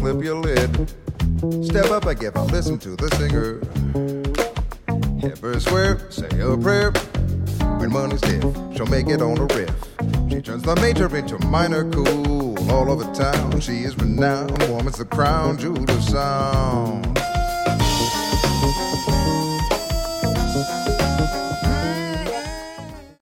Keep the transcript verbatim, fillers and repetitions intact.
flip your lid. Step up, I give a listen to the singer. Ever swear, say a prayer. When money's stiff, she'll make it on a riff. She turns the major into minor cool. All over town, she is renowned. Woman's the crown jewel of sound.